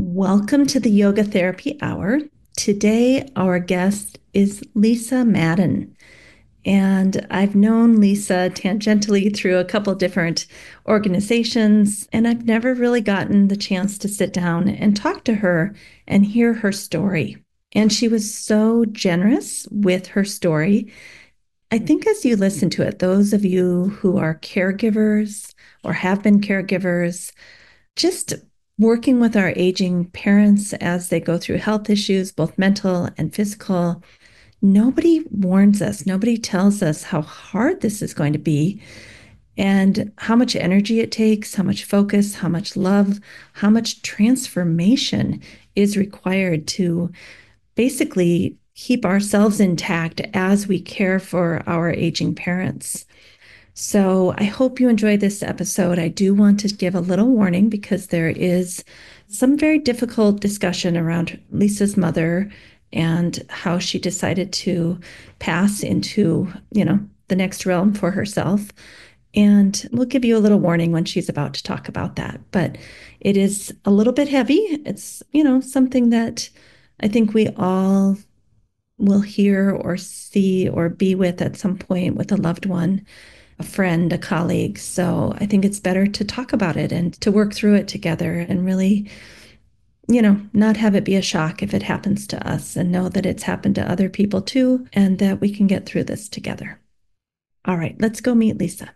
Welcome to the Yoga Therapy Hour. Today, our guest is Lisa Madden. And I've known Lisa tangentially through a couple different organizations, and I've never really gotten the chance to sit down and talk to her and hear her story. And she was so generous with her story. I think as you listen to it, those of you who are caregivers or have been caregivers, just working with our aging parents as they go through health issues, both mental and physical, nobody warns us, nobody tells us how hard this is going to be and how much energy it takes, how much focus, how much love, how much transformation is required to basically keep ourselves intact as we care for our aging parents. So I hope you enjoy this episode. I do want to give a little warning because there is some very difficult discussion around Lisa's mother and how she decided to pass into, the next realm for herself. And we'll give you a little warning when she's about to talk about that. But it is a little bit heavy. It's, something that I think we all will hear or see or be with at some point with a loved one, a friend, a colleague. So I think it's better to talk about it and to work through it together and really, not have it be a shock if it happens to us and know that it's happened to other people too and that we can get through this together. All right, let's go meet Lisa.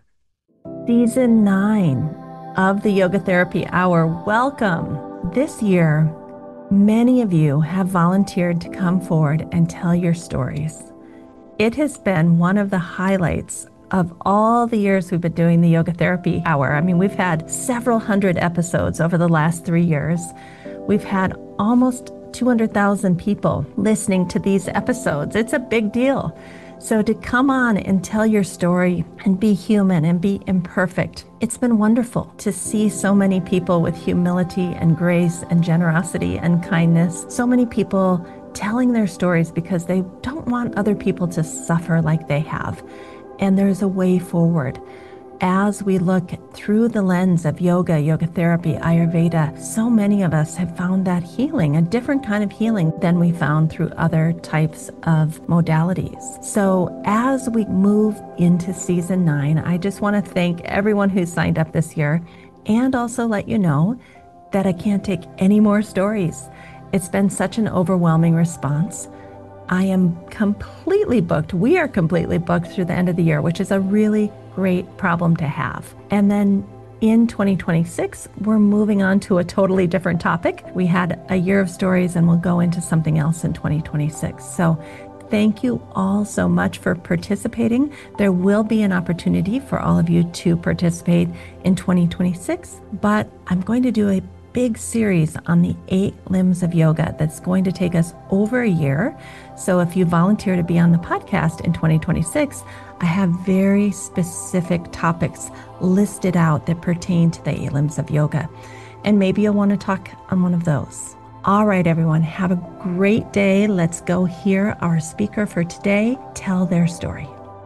Season 9 of the Yoga Therapy Hour. Welcome. This year, many of you have volunteered to come forward and tell your stories. It has been one of the highlights of all the years we've been doing the Yoga Therapy Hour. I mean, we've had several hundred episodes over the last 3 years. We've had almost 200,000 people listening to these episodes. It's a big deal. So to come on and tell your story and be human and be imperfect, it's been wonderful to see so many people with humility and grace and generosity and kindness. So many people telling their stories because they don't want other people to suffer like they have. And there's a way forward. As we look through the lens of yoga, yoga therapy, Ayurveda, so many of us have found that healing, a different kind of healing than we found through other types of modalities. So as we move into season 9, I just want to thank everyone who signed up this year and also let you know that I can't take any more stories. It's been such an overwhelming response. I am completely booked. We are completely booked through the end of the year, which is a really great problem to have. And then in 2026, we're moving on to a totally different topic. We had a year of stories and we'll go into something else in 2026. So thank you all so much for participating. There will be an opportunity for all of you to participate in 2026, but I'm going to do a big series on the 8 limbs of yoga that's going to take us over a year. So if you volunteer to be on the podcast in 2026, I have very specific topics listed out that pertain to the 8 limbs of yoga. And maybe you'll want to talk on one of those. All right, everyone, have a great day. Let's go hear our speaker for today tell their story.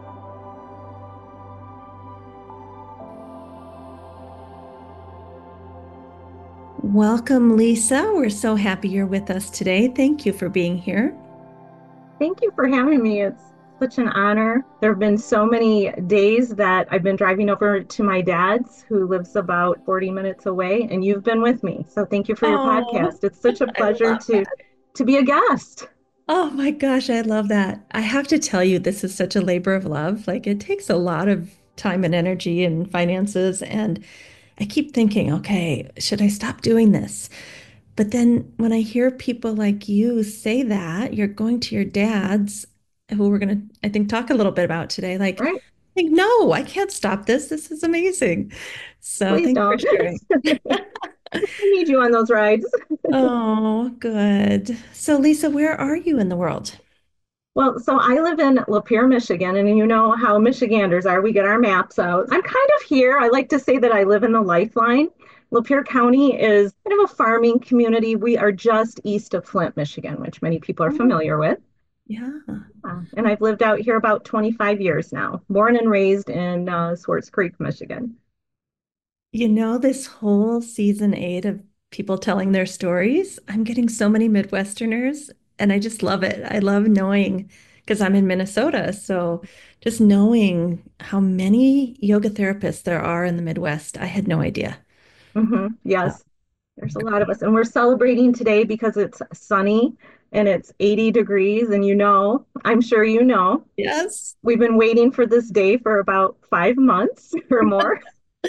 Welcome, Lisa. We're so happy you're with us today. Thank you for being here. Thank you for having me. It's such an honor. There have been so many days that I've been driving over to my dad's, who lives about 40 minutes away, and you've been with me. So thank you for your Oh, podcast. It's such a I pleasure love to that. to be a guest. Oh my gosh, I love that. I have to tell you, this is such a labor of love. Like it takes a lot of time and energy and finances. And I keep thinking, okay, should I stop doing this? But then when I hear people like you say that, you're going to your dad's, who we're going to, I think, talk a little bit about today. Like, Right? no, I can't stop this. This is amazing. So Please thanks for don't. sharing. I need you on those rides. Oh, good. So, Lisa, where are you in the world? Well, so I live in Lapeer, Michigan, and you know how Michiganders are. We get our maps out. I'm kind of here. I like to say that I live in the Lifeline. Lapeer County is kind of a farming community. We are just east of Flint, Michigan, which many people are Oh, familiar with. yeah. And I've lived out here about 25 years now, born and raised in Swartz Creek, Michigan. This whole season 8 of people telling their stories. I'm getting so many Midwesterners, and I just love it. I love knowing because I'm in Minnesota. So just knowing how many yoga therapists there are in the Midwest, I had no idea. Yes, there's a lot of us, and we're celebrating today because it's sunny and it's 80 degrees. And I'm sure Yes, we've been waiting for this day for about 5 months or more.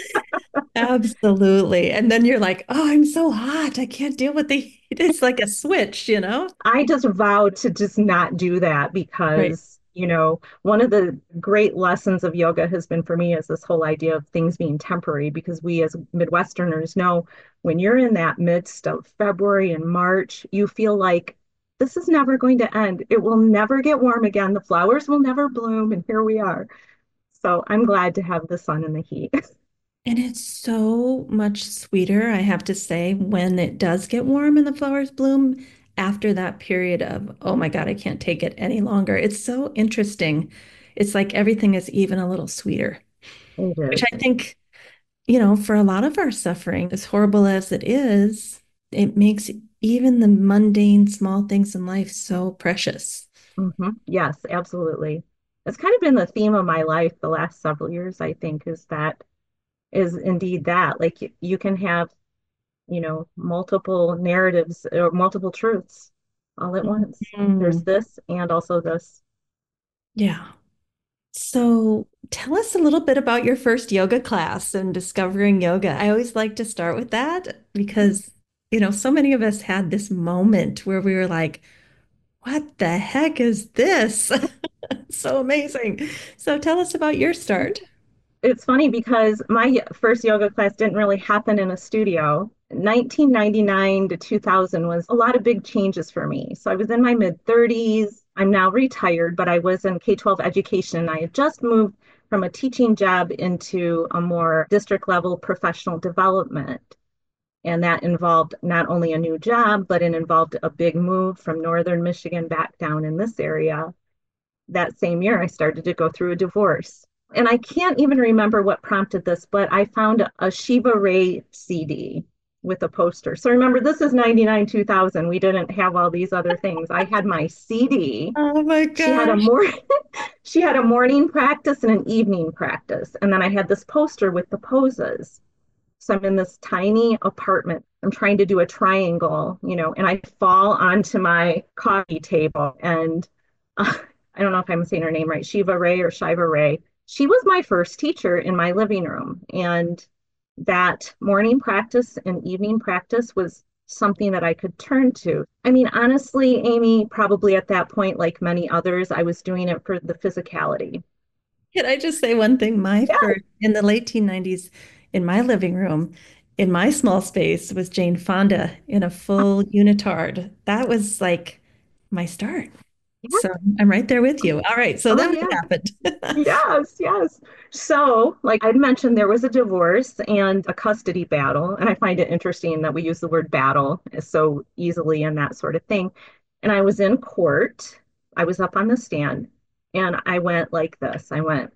absolutely. And then you're like, oh, I'm so hot. I can't deal with the heat. It's like a switch, you know? I just vowed to just not do that Right. because, one of the great lessons of yoga has been for me is this whole idea of things being temporary because we as Midwesterners know when you're in that midst of February and March, you feel like this is never going to end. It will never get warm again. The flowers will never bloom. And here we are. So I'm glad to have the sun and the heat. And it's so much sweeter, I have to say, when it does get warm and the flowers bloom after that period of, oh my God, I can't take it any longer. It's so interesting. It's like everything is even a little sweeter, It which is. I think, you know, for a lot of our suffering, as horrible as it is, it makes even the mundane small things in life so precious. Yes, absolutely. It's kind of been the theme of my life the last several years, I think, is indeed that. Like you can have, multiple narratives or multiple truths all at once. There's Mhm. this and also this. Yeah. So tell us a little bit about your first yoga class and discovering yoga. I always like to start with that because, you know, so many of us had this moment where we were like, what the heck is this? So amazing. So tell us about your start. It's funny because my first yoga class didn't really happen in a studio. 1999 to 2000 was a lot of big changes for me. So I was in my mid 30s. I'm now retired, but I was in K-12 education. I had just moved from a teaching job into a more district level professional development. And that involved not only a new job, but it involved a big move from northern Michigan back down in this area. That same year, I started to go through a divorce. And I can't even remember what prompted this, but I found a Shiva Ray CD with a poster. So remember, this is 99, 2000. We didn't have all these other things. I had my CD. Oh my She had a gosh. more she had a morning practice and an evening practice. And then I had this poster with the poses. So I'm in this tiny apartment. I'm trying to do a triangle, and I fall onto my coffee table. And I don't know if I'm saying her name right, Shiva Ray or Shiva Ray. She was my first teacher in my living room. And that morning practice and evening practice was something that I could turn to. I mean, honestly, Amy, probably at that point, like many others, I was doing it for the physicality. Can I just say one thing? My Yeah, first, in the late teen 90s, in my living room, in my small space, was Jane Fonda in a full unitard. That was like my start. yeah. So I'm right there with you. All right. So Oh, then what yeah. happened? Yes, yes. So, like I'd mentioned, there was a divorce and a custody battle. And I find it interesting that we use the word battle so easily and that sort of thing. And I was in court. I was up on the stand and I went like this.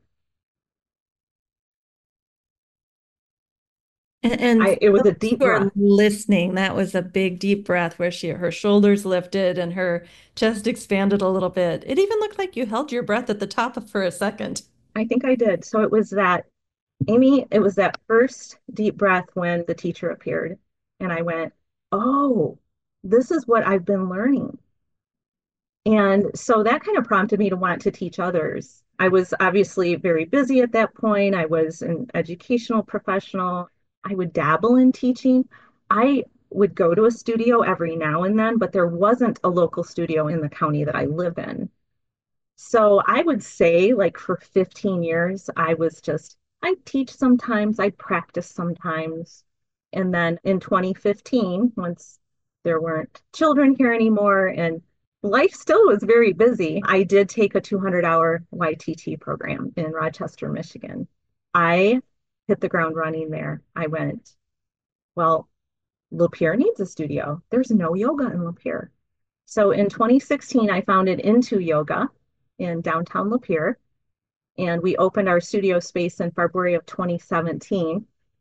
And for It was a those deep who are breath. listening, that was a big, deep breath where her shoulders lifted and her chest expanded a little bit. It even looked like you held your breath at the top of for a second. I think I did. So it was that, Amy, it was that first deep breath when the teacher appeared. And I went, oh, this is what I've been learning. And so that kind of prompted me to want to teach others. I was obviously very busy at that point. I was an educational professional. I would dabble in teaching. I would go to a studio every now and then, but there wasn't a local studio in the county that I live in. So I would say, like, for 15 years, I teach sometimes, I practice sometimes. And then in 2015, once there weren't children here anymore and life still was very busy, I did take a 200-hour YTT program in Rochester, Michigan. I hit the ground running there. I went, well, Lapeer needs a studio. There's no yoga in Lapeer. So in 2016, I founded Into Yoga in downtown Lapeer, and we opened our studio space in February of 2017.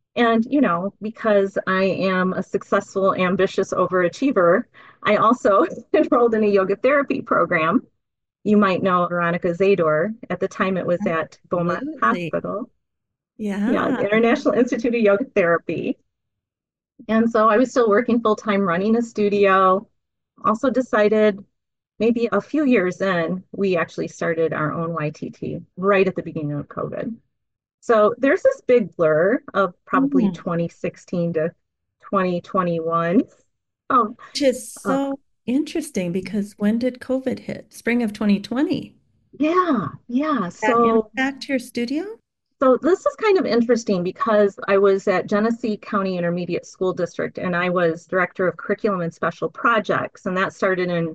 And, because I am a successful, ambitious overachiever, I also enrolled in a yoga therapy program. You might know Veronica Zador. At the time, it was at Beaumont Absolutely. Hospital. Yeah, Yeah. the International Institute of Yoga Therapy. And so I was still working full time running a studio. Also decided maybe a few years in, we actually started our own YTT right at the beginning of COVID. So there's this big blur of probably Hmm. 2016 to 2021. Oh, Which is uh, so interesting because when did COVID hit? Spring of 2020. yeah, yeah. That So impact your studio? So this is kind of interesting because I was at Genesee County Intermediate School District and I was director of curriculum and special projects, and that started in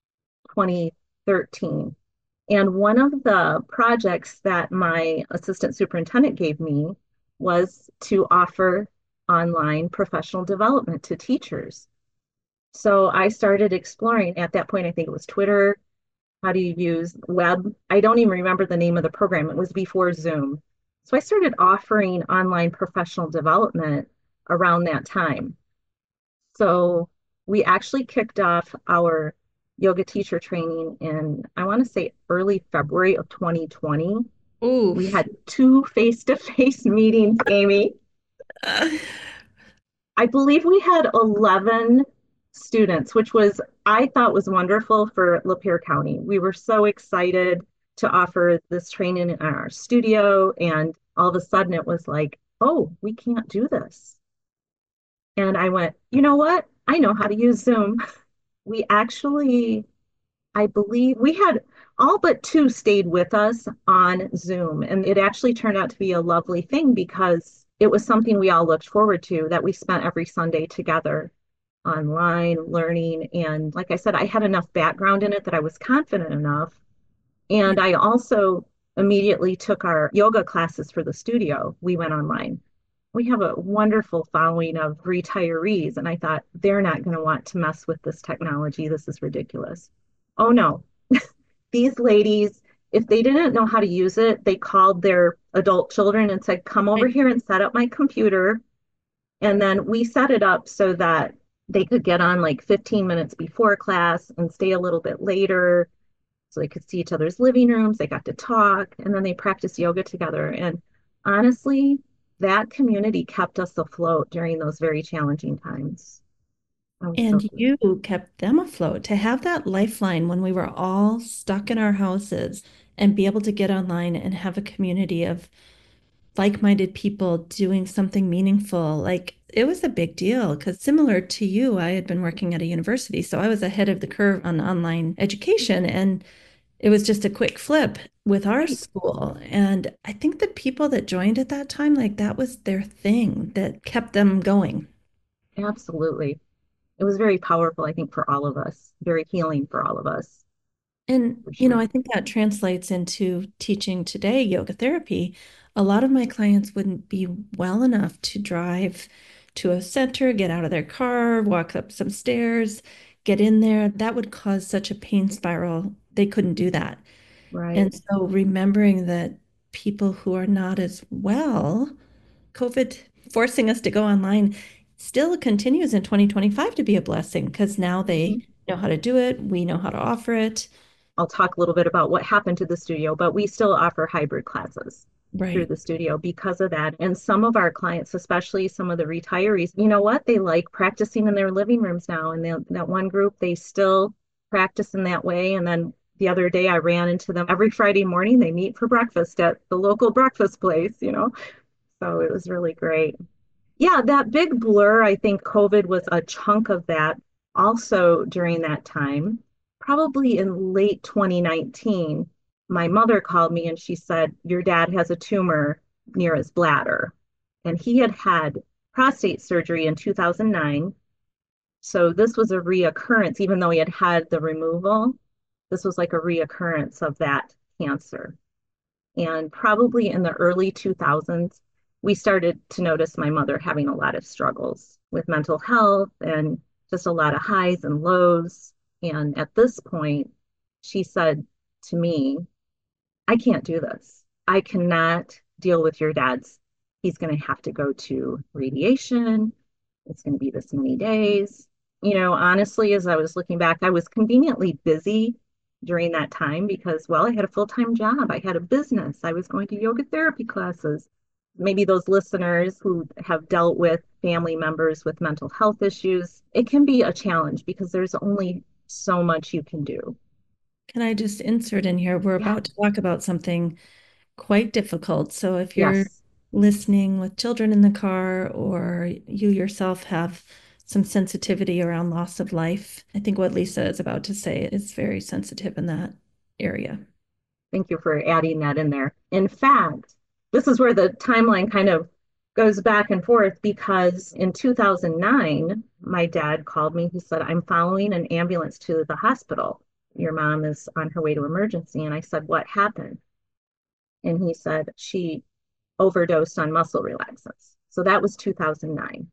2013. And one of the projects that my assistant superintendent gave me was to offer online professional development to teachers. So I started exploring at that point, I think it was Twitter. How do you use web? I don't even remember the name of the program. It was before Zoom. So I started offering online professional development around that time. So we actually kicked off our yoga teacher training in, I want to say, early February of 2020. We Oof. had two face-to-face meetings, Amy. I believe we had 11 students, which was, I thought was wonderful for Lapeer County. We were so excited to offer this training in our studio. And all of a sudden it was like, oh, we can't do this. And I went, you know what? I know how to use Zoom. We actually, I believe we had all but two stayed with us on Zoom. And it actually turned out to be a lovely thing because it was something we all looked forward to that we spent every Sunday together online learning. And like I said, I had enough background in it that I was confident enough. Yeah. And I also immediately took our yoga classes for the studio. We went online. We have a wonderful following of retirees. And I thought, they're not going to want to mess with this technology. This is ridiculous. Oh no, these ladies, if they didn't know how to use it, they called their adult children and said, come over Right. here and set up my computer. And then we set it up so that they could get on like 15 minutes before class and stay a little bit later so they could see each other's living rooms. They got to talk and then they practiced yoga together. And honestly, that community kept us afloat during those very challenging times. I was so And good. you kept them afloat to have that lifeline when we were all stuck in our houses and be able to get online and have a community of like-minded people doing something meaningful. Like it was a big deal because similar to you, I had been working at a university, so I was ahead of the curve on online education and it was just a quick flip with our Right. school. And I think the people that joined at that time, like that was their thing that kept them going. Absolutely. It was very powerful, I think, for all of us, very healing for all of us, And, for you know, sure. I think that translates into teaching today yoga therapy. A lot of my clients wouldn't be well enough to drive to a center, get out of their car, walk up some stairs, get in there. That would cause such a pain spiral. They couldn't do that. Right. And so remembering that people who are not as well, COVID forcing us to go online still continues in 2025 to be a blessing because now they Mhm. know how to do it. We know how to offer it. I'll talk a little bit about what happened to the studio, but we still offer hybrid classes through Right. the studio because of that. And some of our clients, especially some of the retirees, you know what? They like practicing in their living rooms now. And that one group, they still practice in that way. And then the other day, I ran into them every Friday morning. They meet for breakfast at the local breakfast place. So it was really great. Yeah, that big blur, I think COVID was a chunk of that also during that time. Probably in late 2019, my mother called me and she said, your dad has a tumor near his bladder. And he had had prostate surgery in 2009. So this was a reoccurrence, even though he had had the removal, this was like a reoccurrence of that cancer. And probably in the early 2000s, we started to notice my mother having a lot of struggles with mental health and just a lot of highs and lows. And at this point, she said to me, I can't do this. I cannot deal with your dad's He's going to have to go to radiation. It's going to be this many days. Honestly, as I was looking back, I was conveniently busy during that time because, well, I had a full-time job. I had a business. I was going to yoga therapy classes. Maybe those listeners who have dealt with family members with mental health issues, it can be a challenge because there's only so much you can do. Can I just insert in here? We're Yeah. about to talk about something quite difficult. So if you're Yes. listening with children in the car or you yourself have some sensitivity around loss of life, I think what Lisa is about to say is very sensitive in that area. Thank you for adding that in there. In fact, this is where the timeline kind of goes back and forth because in 2009, my dad called me. He said, I'm following an ambulance to the hospital. Your mom is on her way to emergency. And I said, what happened? And he said, she overdosed on muscle relaxants. So that was 2009.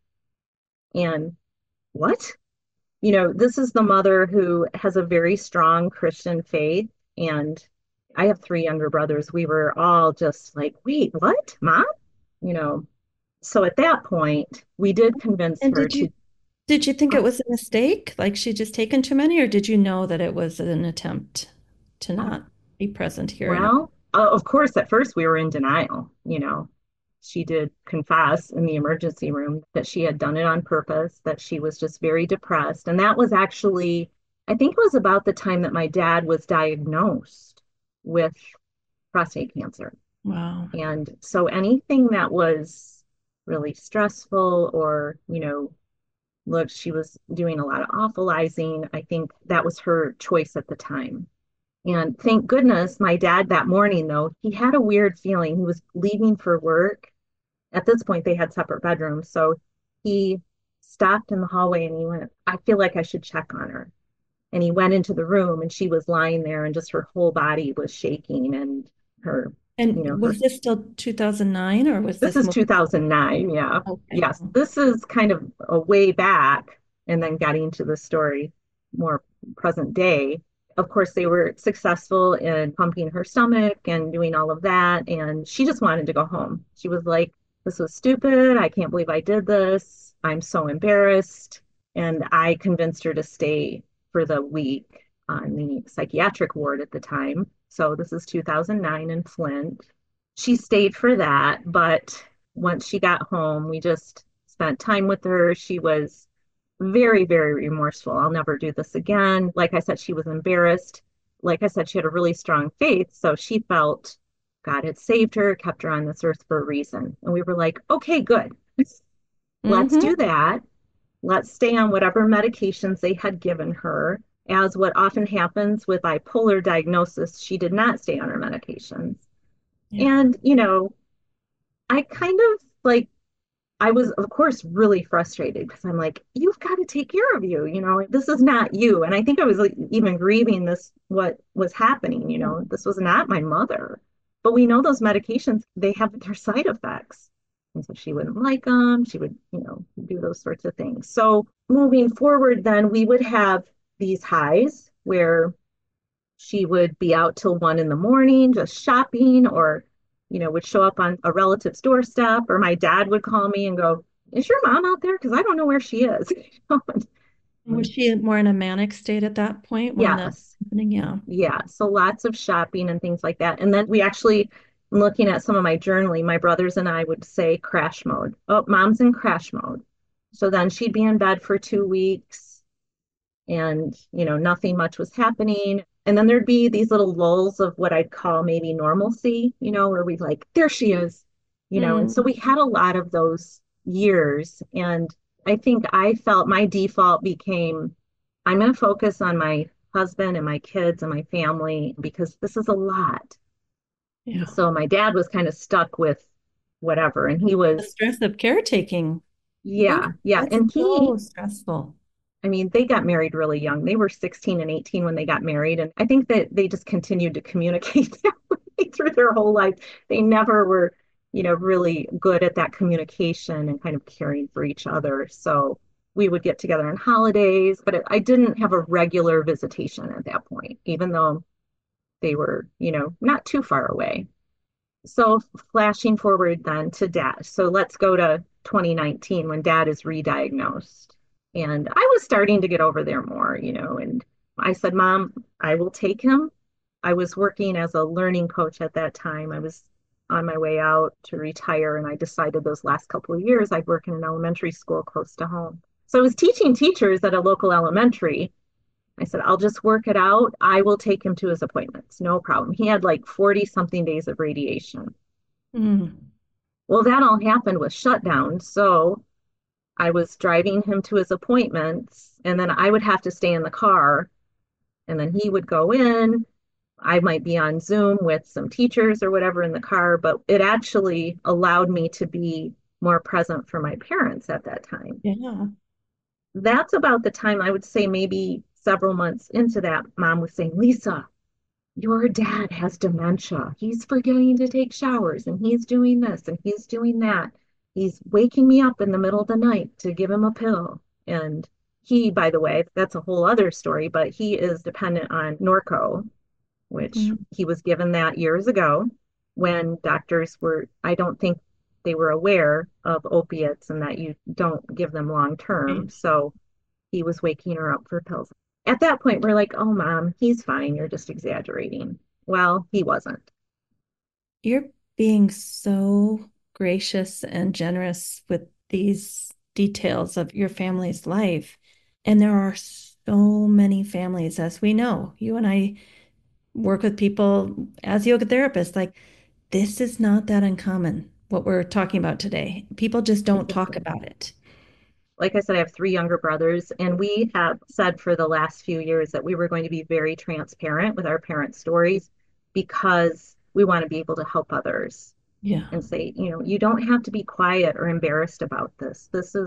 And what? This is the mother who has a very strong Christian faith. And I have three younger brothers. We were all just like, wait, what, mom? You know, so at that point, we did convince And her to. did you think it Oh, was a mistake? Like she just taken too many, or did you know that it was an attempt to oh, not be present here in well, of course, at first we were in denial. She did confess in the emergency room that she had done it on purpose, that she was just very depressed. And that was actually, I think it was about the time that my dad was diagnosed with prostate cancer. Wow. And so anything that was really stressful or, look, she was doing a lot of awfulizing. I think that was her choice at the time. And thank goodness my dad that morning, though, he had a weird feeling. He was leaving for work. At this point, they had separate bedrooms. So he stopped in the hallway and he went, I feel like I should check on her. And he went into the room and she was lying there and just her whole body was shaking and her, And her. was this still 2009 or was This this is more? 2009. Yeah. Okay. Yes. This is kind of a way back and then getting to the story more present day. Of course, they were successful in pumping her stomach and doing all of that. And she just wanted to go home. She was like, this was stupid. I can't believe I did this. I'm so embarrassed. And I convinced her to stay for the week on the psychiatric ward at the time. So this is 2009 in Flint. She stayed for that, but once she got home, we just spent time with her. She was very, very remorseful. I'll never do this again. Like I said, she was embarrassed. Like I said, she had a really strong faith. So she felt God had saved her, kept her on this earth for a reason. And we were like, okay, good. Let's Mm-hmm. do that. Let's stay on whatever medications they had given her. As what often happens with bipolar diagnosis, she did not stay on her medications. Yeah. And, I kind of like, I was, of course, really frustrated because I'm like, you've got to take care of you. This is not you. And I think I was like, even grieving this, what was happening. This was not my mother. But we know those medications, they have their side effects. And so she wouldn't like them. She would, do those sorts of things. So moving forward, then we would have these highs where she would be out till 1 in the morning just shopping or would show up on a relative's doorstep or my dad would call me and go, is your mom out there, because I don't know where she is. Was she more in a manic state at that point when that's Yes. happening? Yeah. Yeah, so lots of shopping and things like that. And then we actually, looking at some of my journaling, my brothers and I would say crash mode. Oh, mom's in crash mode. So then she'd be in bed for 2 weeks and nothing much was happening. And then there'd be these little lulls of what I'd call maybe normalcy, where we like, there she is, and so Mm. we had a lot of those years. And I think I felt my default became, I'm going to focus on my husband and my kids and my family because this is a lot. And Yeah. so my dad was kind of stuck with whatever. And he The was, stress of caretaking. Oof, yeah, yeah. that's And so stressful. I mean, they got married really young. They were 16 and 18 when they got married. And I think that they just continued to communicate that way through their whole life. They never were, really good at that communication and kind of caring for each other. So we would get together on holidays, but I didn't have a regular visitation at that point, even though they were, not too far away. So flashing forward then to dad. So let's go to 2019 when dad is re-diagnosed. And I was starting to get over there more, and I said, Mom, I will take him. I was working as a learning coach at that time. I was on my way out to retire, and I decided those last couple of years I'd work in an elementary school close to home. So I was teaching teachers at a local elementary. I said, I'll just work it out. I will take him to his appointments. No problem. He had like 40 something days of radiation. Mm. Well, that all happened with shutdown. So I was driving him to his appointments, and then I would have to stay in the car, and then he would go in. I might be on Zoom with some teachers or whatever in the car, but it actually allowed me to be more present for my parents at that time. Yeah. That's about the time I would say maybe several months into that, mom was saying, Lisa, your dad has dementia. He's forgetting to take showers and he's doing this and he's doing that. He's waking me up in the middle of the night to give him a pill. And he, by the way, that's a whole other story, but he is dependent on Norco, which Mm. he was given that years ago when doctors were, I don't think they were aware of opiates and that you don't give them long term. Right. So he was waking her up for pills. At that point, we're like, oh, mom, he's fine. You're just exaggerating. Well, he wasn't. You're being so gracious and generous with these details of your family's life. And there are so many families, as we know. You and I work with people as yoga therapists. Like, this is not that uncommon, what we're talking about today. People just don't talk Exactly. about it. Like I said, I have three younger brothers, and we have said for the last few years that we were going to be very transparent with our parents' stories because we want to be able to help others Yeah. and say, you don't have to be quiet or embarrassed about this.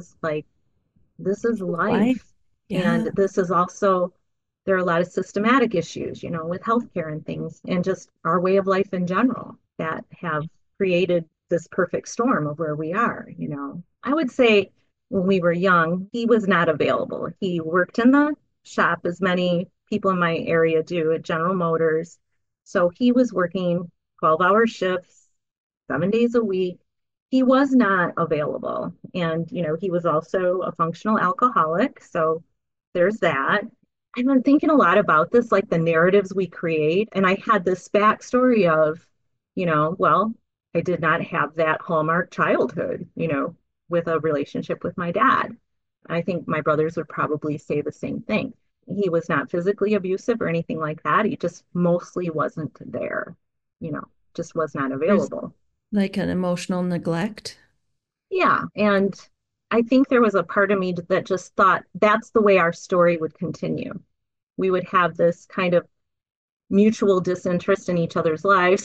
This is Why? life. And Yeah. this is also, there are a lot of systematic issues, with healthcare and things, and just our way of life in general that have created this perfect storm of where we are. I would say when we were young, he was not available. He worked in the shop, as many people in my area do at General Motors. So he was working 12-hour shifts, 7 days a week. He was not available. And, he was also a functional alcoholic. So there's that. I've been thinking a lot about this, like the narratives we create. And I had this backstory of, well, I did not have that hallmark childhood, with a relationship with my dad. I think my brothers would probably say the same thing. He was not physically abusive or anything like that. He just mostly wasn't there, you know, just was not There's available. like an emotional neglect. Yeah. And I think there was a part of me that just thought that's the way our story would continue. We would have this kind of mutual disinterest in each other's lives,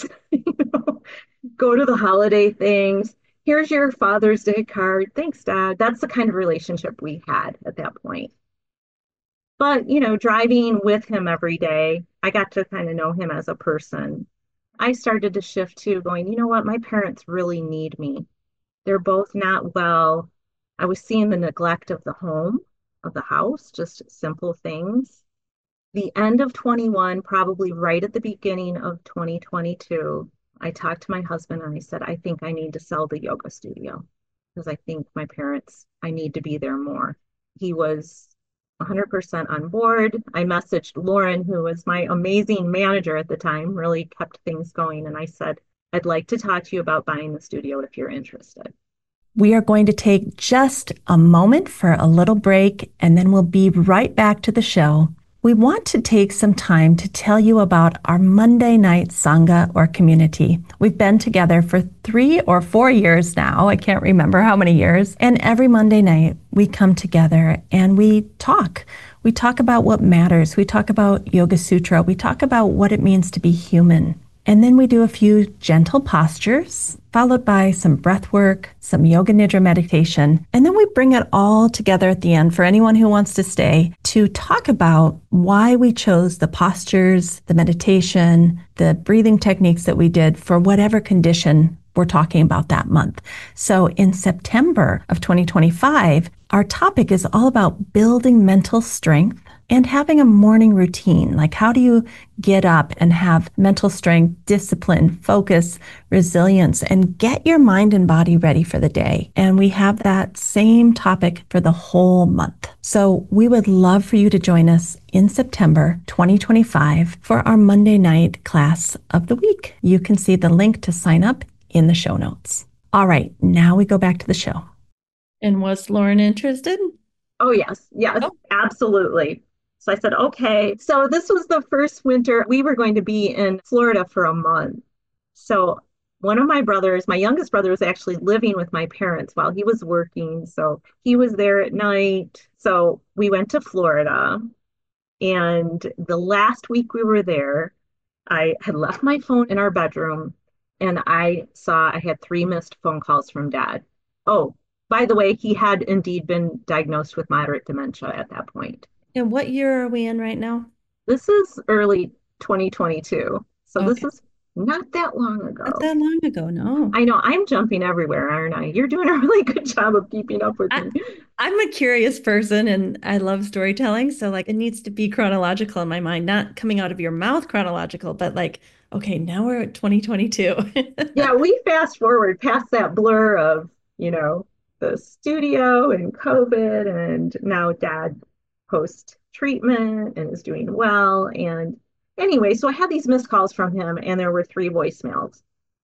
go to the holiday things. Here's your Father's Day card. Thanks, Dad. That's the kind of relationship we had at that point. But, driving with him every day, I got to kind of know him as a person. I started to shift to going, you know what? My parents really need me. They're both not well. I was seeing the neglect of the home, of the house, just simple things. The end of 21, probably right at the beginning of 2022, I talked to my husband and I said, I think I need to sell the yoga studio because I think my parents, I need to be there more. He was 100% on board. I messaged Lauren, who was my amazing manager at the time, really kept things going. And I said, I'd like to talk to you about buying the studio if you're interested. We are going to take just a moment for a little break, and then we'll be right back to the show. We want to take some time to tell you about our Monday night Sangha or community. We've been together for 3 or 4 years now. I can't remember how many years. And every Monday night, we come together and we talk. We talk about what matters. We talk about Yoga Sutra. We talk about what it means to be human. And then we do a few gentle postures, followed by some breath work, some yoga nidra meditation. And then we bring it all together at the end for anyone who wants to stay to talk about why we chose the postures, the meditation, the breathing techniques that we did for whatever condition we're talking about that month. So in September of 2025, our topic is all about building mental strength and having a morning routine. Like, how do you get up and have mental strength, discipline, focus, resilience, and get your mind and body ready for the day? And we have that same topic for the whole month. So we would love for you to join us in September 2025 for our Monday night class of the week. You can see the link to sign up in the show notes. All right, now we go back to the show. And was Lauren interested? Oh, yes. Yes, Oh. absolutely. So I said, okay. So this was the first winter we were going to be in Florida for a month. So one of my brothers, my youngest brother, was actually living with my parents while he was working. So he was there at night. So we went to Florida. And the last week we were there, I had left my phone in our bedroom and I saw I had three missed phone calls from dad. Oh, by the way, he had indeed been diagnosed with moderate dementia at that point. And what year are we in right now? This is early 2022. So this Okay. is not that long Not ago. that long ago, no. I know I'm jumping everywhere, aren't I? You're doing a really good job of keeping up with I, me. I'm a curious person and I love storytelling. So like it needs to be chronological in my mind, not coming out of your mouth chronological, but like, okay, now we're at 2022. Yeah, we fast forward past that blur of, the studio and COVID, and now dad post treatment and is doing well. And anyway, so I had these missed calls from him, and there were three voicemails.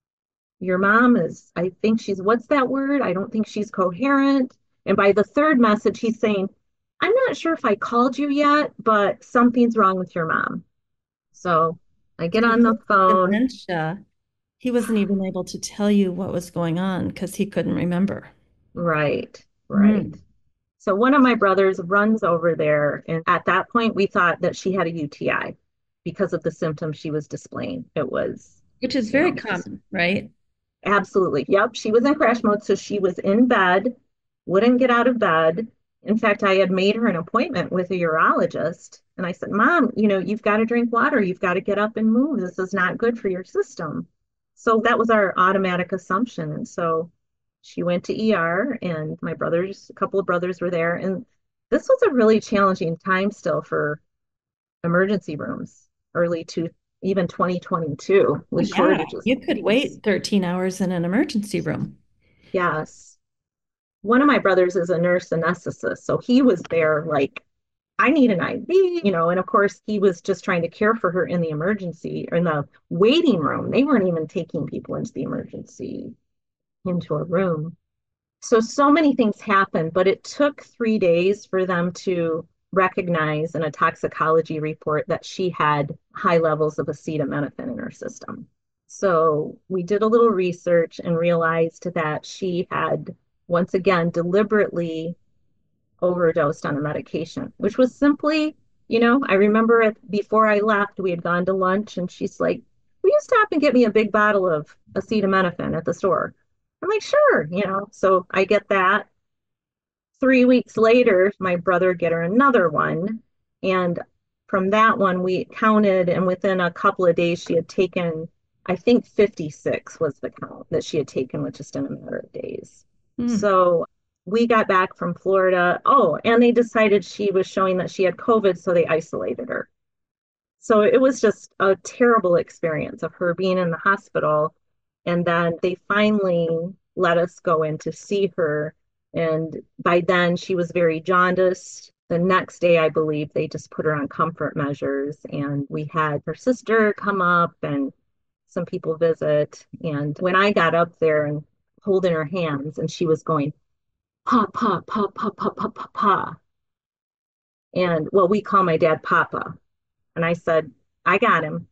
Your mom is, I think she's, what's that word? I don't think she's coherent. And by the third message, he's saying, I'm not sure if I called you yet, but something's wrong with your mom. So I get So on the his phone. dementia, he wasn't even able to tell you what was going on because he couldn't remember. Right, right. Mm. So one of my brothers runs over there, and at that point, we thought that she had a UTI because of the symptoms she was displaying. It was, Which is very just common, right? absolutely. Yep, she was in crash mode, so she was in bed, wouldn't get out of bed. In fact, I had made her an appointment with a urologist, and I said, Mom, you've got to drink water. You've got to get up and move. This is not good for your system. So that was our automatic assumption. And so she went to ER, and a couple of brothers were there. And this was a really challenging time still for emergency rooms, early to even 2022 Oh, with yeah. shortages You of could things. wait 13 hours in an emergency room. Yes. One of my brothers is a nurse anesthetist. So he was there like, I need an IV, and of course he was just trying to care for her in the emergency or in the waiting room. They weren't even taking people into the emergency into a room. So many things happened, but it took 3 days for them to recognize in a toxicology report that she had high levels of acetaminophen in her system. So we did a little research and realized that she had once again deliberately overdosed on a medication, which was simply, I remember before I left, we had gone to lunch and she's like, will you stop and get me a big bottle of acetaminophen at the store? I'm like, sure, so I get that. 3 weeks later, my brother get her another one. And from that one, we counted, and within a couple of days, she had taken, I think 56 was the count that she had taken with just in a matter of days. Mm. So we got back from Florida. Oh, and they decided she was showing that she had COVID, so they isolated her. So it was just a terrible experience of her being in the hospital. And then they finally let us go in to see her. And by then she was very jaundiced. The next day, I believe they just put her on comfort measures. And we had her sister come up and some people visit. And when I got up there and holding her hands, and she was going, pa, pa, pa, pa, pa, pa, pa, pa. And well, we call my dad Papa. And I said, I got him.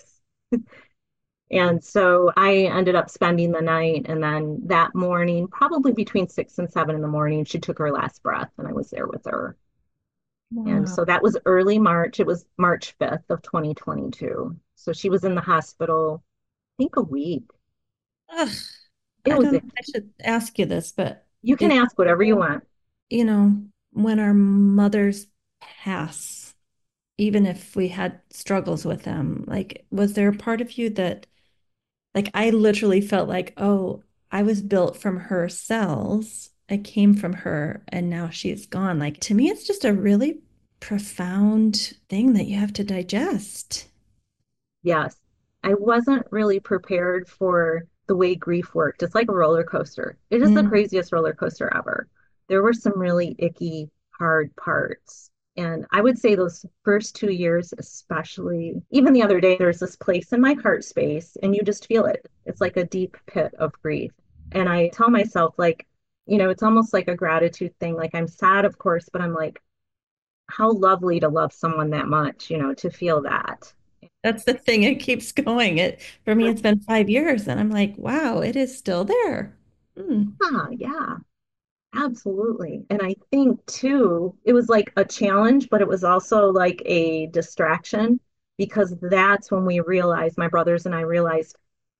And so I ended up spending the night. And then that morning, probably between 6 and 7 in the morning, she took her last breath and I was there with her. And Wow. so that was early March. It was March 5th of 2022. So she was in the hospital, I think a week. Ugh, It I was, don't know if I should ask you this, but you can if, ask whatever you want. you know, when our mothers pass, even if we had struggles with them, like, was there a part of you that, like, I literally felt like, oh, I was built from her cells. I came from her and now she's gone. Like, to me, it's just a really profound thing that you have to digest. Yes. I wasn't really prepared for the way grief worked. It's like a roller coaster. It is the Mm. craziest roller coaster ever. There were some really icky, hard parts. And I would say those first 2 years, especially, even the other day, there's this place in my heart space, and you just feel it. It's like a deep pit of grief. And I tell myself, like, it's almost like a gratitude thing. Like, I'm sad, of course, but I'm like, how lovely to love someone that much, to feel that. That's the thing. It keeps going. It for me, it's been 5 years, and I'm like, wow, it is still there. Mm. Yeah, absolutely. And I think too, it was like a challenge, but it was also like a distraction because that's when we realized, my brothers and I realized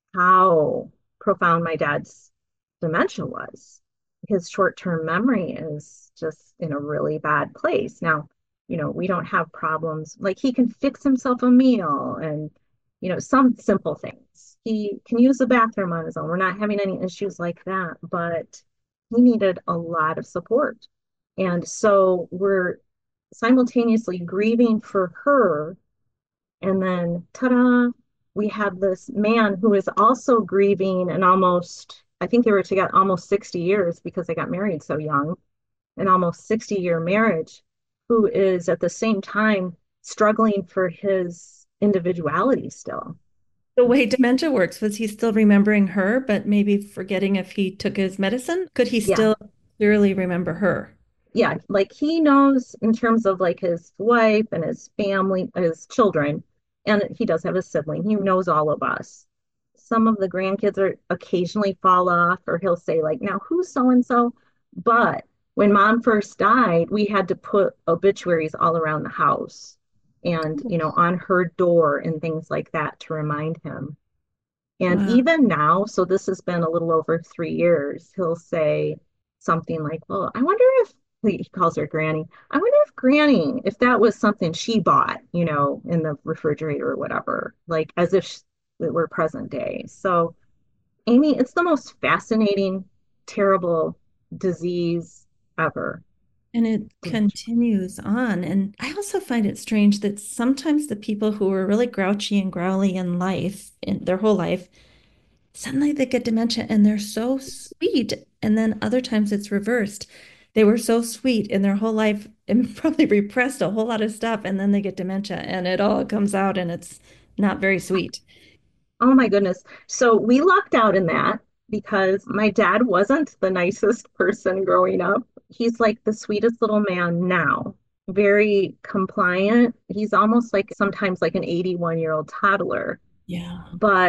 how profound my dad's dementia was. His short-term memory is just in a really bad place. Now, we don't have problems. Like he can fix himself a meal and, some simple things. He can use the bathroom on his own. We're not having any issues like that, but he needed a lot of support. And so we're simultaneously grieving for her, and then, ta-da, we have this man who is also grieving and I think they were together almost 60 years because they got married so young, an almost 60-year marriage, who is at the same time struggling for his individuality still. The way dementia works, was he still remembering her, but maybe forgetting if he took his medicine? Could he Yeah. still clearly remember her? Yeah. Like he knows in terms of like his wife and his family, his children, and he does have a sibling. He knows all of us. Some of the grandkids are occasionally fall off, or he'll say, like, now who's so and so? But when mom first died, we had to put obituaries all around the house and, on her door and things like that to remind him. And Wow. even now, so this has been a little over 3 years, he'll say something like, well, I wonder if, he calls her Granny, I wonder if Granny, if that was something she bought, in the refrigerator or whatever, like as if it were present day. So, Amy, it's the most fascinating, terrible disease ever. And it continues on. And I also find it strange that sometimes the people who are really grouchy and growly in life, in their whole life, suddenly they get dementia and they're so sweet. And then other times it's reversed. They were so sweet in their whole life and probably repressed a whole lot of stuff. And then they get dementia and it all comes out and it's not very sweet. Oh my goodness. So we lucked out in that because my dad wasn't the nicest person growing up. He's like the sweetest little man now, very compliant. He's almost like sometimes like an 81-year-old toddler. Yeah.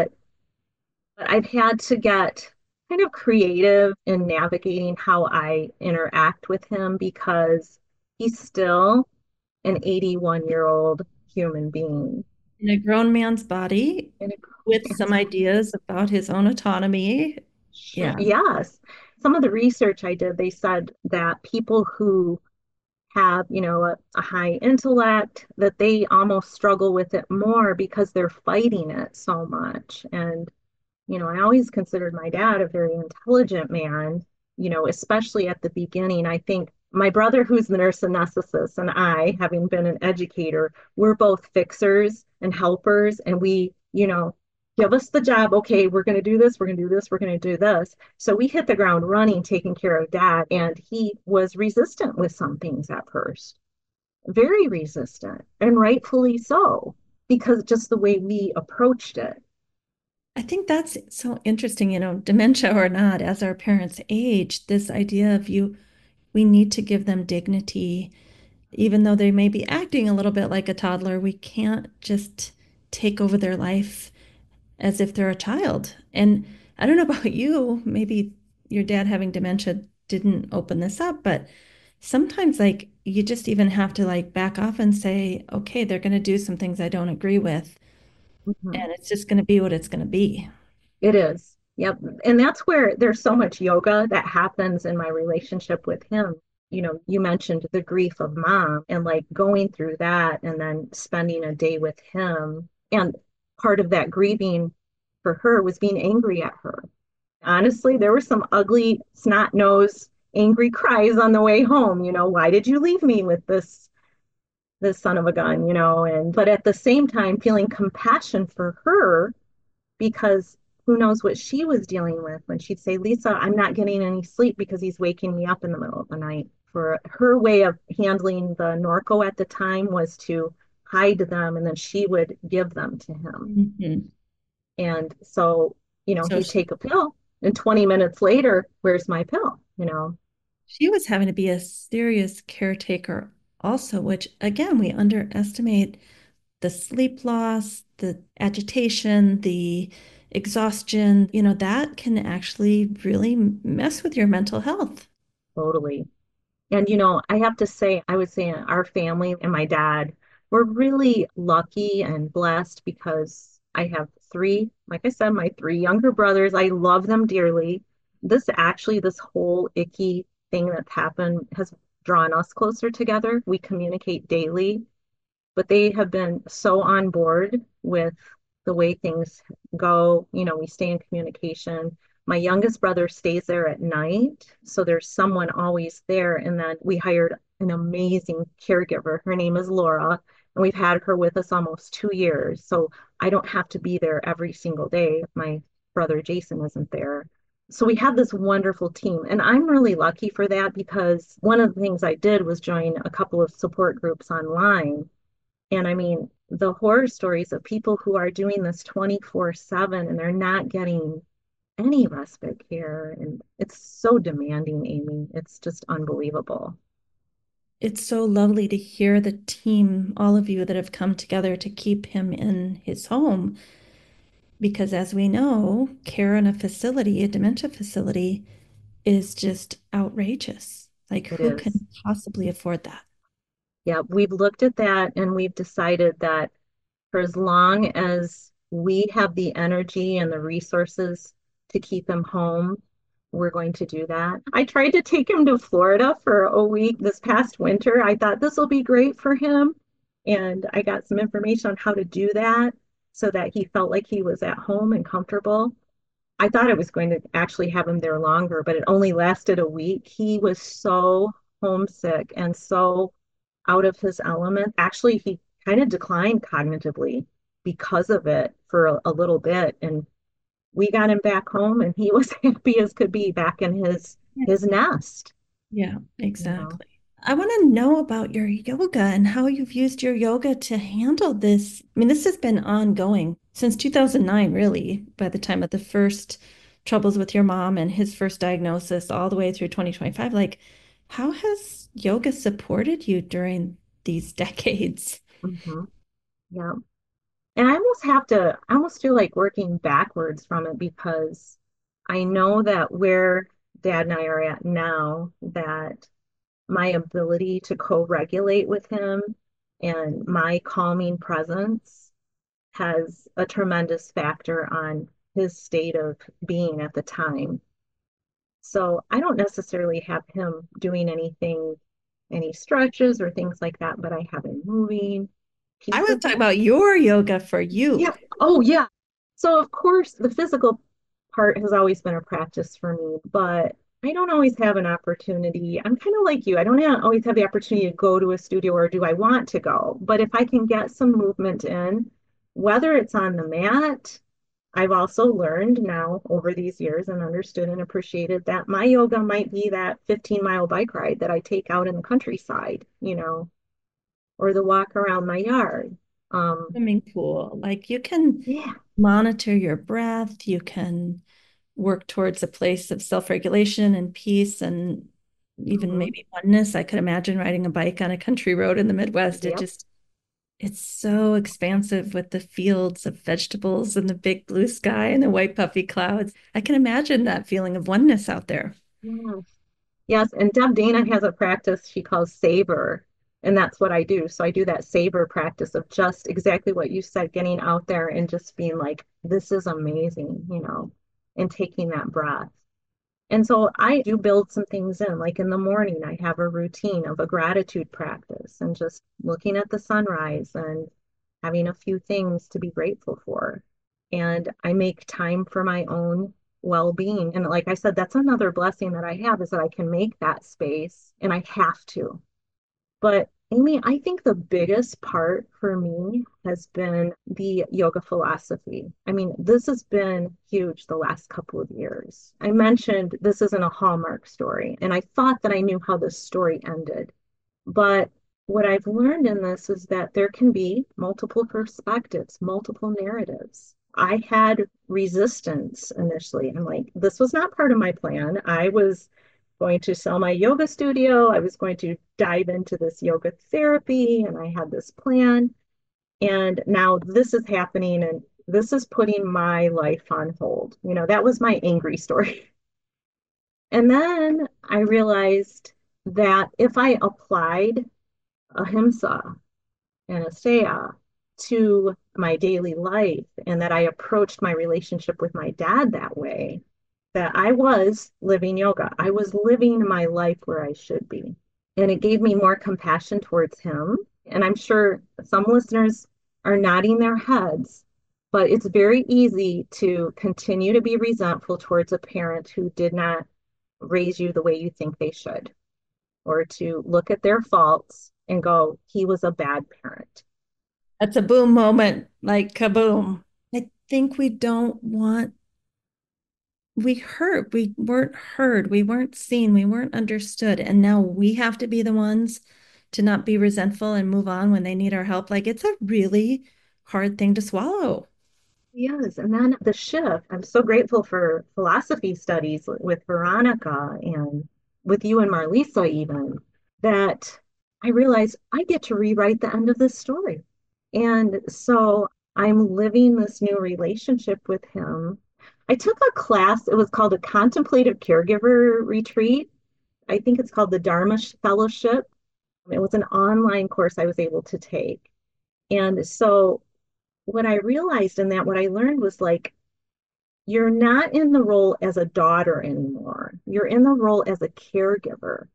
But I've had to get kind of creative in navigating how I interact with him because he's still an 81-year-old human being. In a grown man's body And with some ideas about his own autonomy. Yeah. yes. Some of the research I did, they said that people who have, a high intellect, that they almost struggle with it more because they're fighting it so much. And I always considered my dad a very intelligent man, especially at the beginning. I think my brother, who's the nurse anesthetist, and I, having been an educator, we're both fixers and helpers. And we, give us the job. Okay, we're going to do this. We're going to do this. We're going to do this. So we hit the ground running, taking care of dad. And he was resistant with some things at first, very resistant, and rightfully so, because just the way we approached it. I think that's so interesting, dementia or not, as our parents age, this idea of we need to give them dignity, even though they may be acting a little bit like a toddler. We can't just take over their life as if they're a child. And I don't know about you, maybe your dad having dementia didn't open this up, but sometimes like you just even have to like back off and say, okay, they're going to do some things I don't agree with, Mhm. and it's just going to be what it's going to be. It is. Yep. And that's where there's so much yoga that happens in my relationship with him. You mentioned the grief of mom and like going through that and then spending a day with him. And part of that grieving for her was being angry at her. Honestly, there were some ugly, snot nose, angry cries on the way home. Why did you leave me with this this son of a gun, and but at the same time feeling compassion for her because who knows what she was dealing with when she'd say, Lisa, I'm not getting any sleep because he's waking me up in the middle of the night. For her way of handling the Norco at the time was to hide them and then she would give them to him. Mhm. And so, So he'd take a pill and 20 minutes later, where's my pill? she was having to be a serious caretaker also, which again, we underestimate the sleep loss, the agitation, the exhaustion, that can actually really mess with your mental health. Totally. And, I have to say, I would say our family and my dad, we're really lucky and blessed because I have three, like I said, my three younger brothers. I love them dearly. This whole icky thing that's happened has drawn us closer together. We communicate daily, but they have been so on board with the way things go. We stay in communication. My youngest brother stays there at night, so there's someone always there. And then we hired an amazing caregiver. Her name is Laura, and we've had her with us almost 2 years. So I don't have to be there every single day. My brother Jason isn't there. So we have this wonderful team, and I'm really lucky for that because one of the things I did was join a couple of support groups online and I mean, the horror stories of people who are doing this 24/7 and they're not getting any respite care. And it's so demanding, Amy. It's just unbelievable. It's so lovely to hear the team, all of you that have come together to keep him in his home. Because as we know, care in a facility, a dementia facility, is just outrageous. Like, It who is. can possibly afford that? Yeah, we've looked at that and we've decided that for as long as we have the energy and the resources to keep him home, we're going to do that. I tried to take him to Florida for a week this past winter. I thought this will be great for him. And I got some information on how to do that so that he felt like he was at home and comfortable. I thought I was going to actually have him there longer, but it only lasted a week. He was so homesick and so out of his element. Actually, he kind of declined cognitively because of it for a little bit. And we got him back home and he was happy as could be back in his nest, Yeah, you know. exactly. I want to know about your yoga and how you've used your yoga to handle this. I mean, this has been ongoing since 2009, really, by the time of the first troubles with your mom and his first diagnosis, all the way through 2025. Like, how has yoga supported you during these decades? Hmm. Yeah. And I almost feel like working backwards from it because I know that where Dad and I are at now, that my ability to co-regulate with him and my calming presence has a tremendous factor on his state of being at the time. So I don't necessarily have him doing any stretches or things like that, but I have him moving I was peaceably. talking about your yoga for Yeah. you. Oh, yeah. So, of course, the physical part has always been a practice for me, but I don't always have an opportunity. I'm kind of like you. I don't always have the opportunity to go to a studio or do I want to go? But if I can get some movement in, whether it's on the mat, I've also learned now over these years and understood and appreciated that my yoga might be that 15-mile bike ride that I take out in the countryside, or the walk around my yard. Um, Swimming pool. Like, you can yeah. monitor your breath, you can work towards a place of self-regulation and peace and even Hmm. maybe oneness. I could imagine riding a bike on a country road in the Midwest. Yep. It's so expansive with the fields of vegetables and the big blue sky and the white puffy clouds. I can imagine that feeling of oneness out there. Yes. Yes. And Deb Dana has a practice she calls savor. And that's what I do. So I do that savor practice of just exactly what you said, getting out there and just being like, this is amazing, and taking that breath. And so I do build some things in. Like in the morning, I have a routine of a gratitude practice and just looking at the sunrise and having a few things to be grateful for. And I make time for my own well-being. And like I said, that's another blessing that I have is that I can make that space and I have to. But Amy, I think the biggest part for me has been the yoga philosophy. I mean, this has been huge the last couple of years. I mentioned this isn't a Hallmark story, and I thought that I knew how this story ended. But what I've learned in this is that there can be multiple perspectives, multiple narratives. I had resistance initially. I'm like, this was not part of my plan. I was going to sell my yoga studio. I was going to dive into this yoga therapy, and I had this plan. And now this is happening, and this is putting my life on hold. That was my angry story. And then I realized that if I applied ahimsa and asteya to my daily life and that I approached my relationship with my dad that way, that I was living yoga. I was living my life where I should be. And it gave me more compassion towards him. And I'm sure some listeners are nodding their heads, but it's very easy to continue to be resentful towards a parent who did not raise you the way you think they should, or to look at their faults and go, he was a bad parent. That's a boom moment, like kaboom. I think we don't want, we weren't heard, we weren't seen, we weren't understood. And now we have to be the ones to not be resentful and move on when they need our help. Like it's a really hard thing to swallow. Yes, and then the shift. I'm so grateful for philosophy studies with Veronica and with you and Marlisa, even that I realized I get to rewrite the end of this story. And so I'm living this new relationship with him. I took a class, it was called a contemplative caregiver retreat. I think it's called the Dharma Fellowship. It was an online course I was able to take. And so what I realized in that, what I learned was like, you're not in the role as a daughter anymore. You're in the role as a caregiver.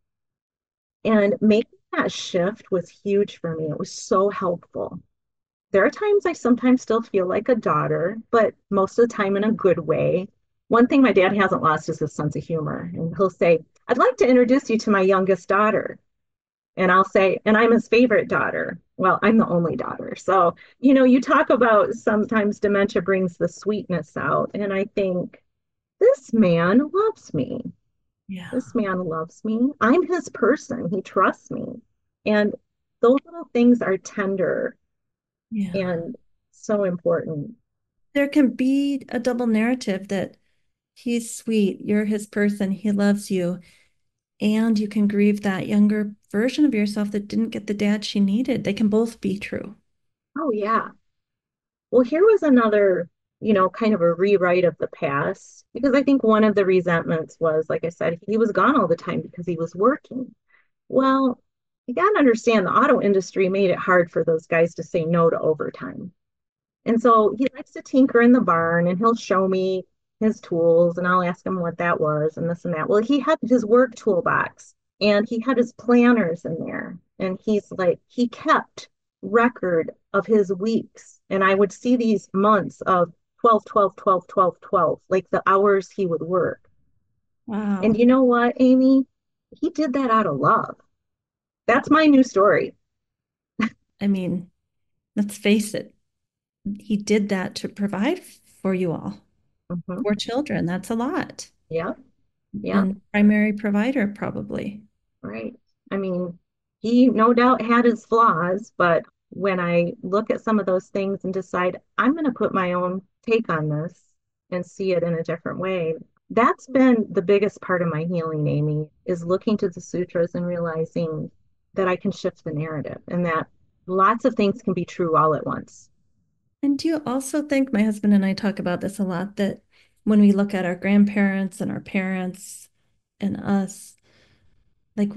And making that shift was huge for me. It was so helpful. There are times I sometimes still feel like a daughter, but most of the time in a good way. One thing my dad hasn't lost is his sense of humor. And he'll say, I'd like to introduce you to my youngest daughter. And I'll say, and I'm his favorite daughter. Well, I'm the only daughter. So, you talk about sometimes dementia brings the sweetness out. And I think this man loves me. Yeah. This man loves me. I'm his person. He trusts me. And those little things are tender Yeah. and so important. There can be a double narrative that he's sweet, you're his person, he loves you, and you can grieve that younger version of yourself that didn't get the dad she needed. They can both be true. Oh, yeah. Well, here was another, kind of a rewrite of the past, because I think one of the resentments was, like I said, he was gone all the time because he was working. Well, you got to understand the auto industry made it hard for those guys to say no to overtime. And so he likes to tinker in the barn and he'll show me his tools and I'll ask him what that was and this and that. Well, he had his work toolbox and he had his planners in there. And he's like, he kept record of his weeks. And I would see these months of 12, 12, 12, 12, 12, like the hours he would work. And Wow. you know what, Amy? He did that out of love. That's my new story. I mean, let's face it, he did that to provide for you all, Hmm. for children. That's a lot. Yeah, yeah. And primary provider, probably. Right. I mean, he no doubt had his flaws, but when I look at some of those things and decide I'm going to put my own take on this and see it in a different way, that's been the biggest part of my healing, Amy, is looking to the sutras and realizing that I can shift the narrative and that lots of things can be true all at once. And do you also think, my husband and I talk about this a lot, that when we look at our grandparents and our parents and us, like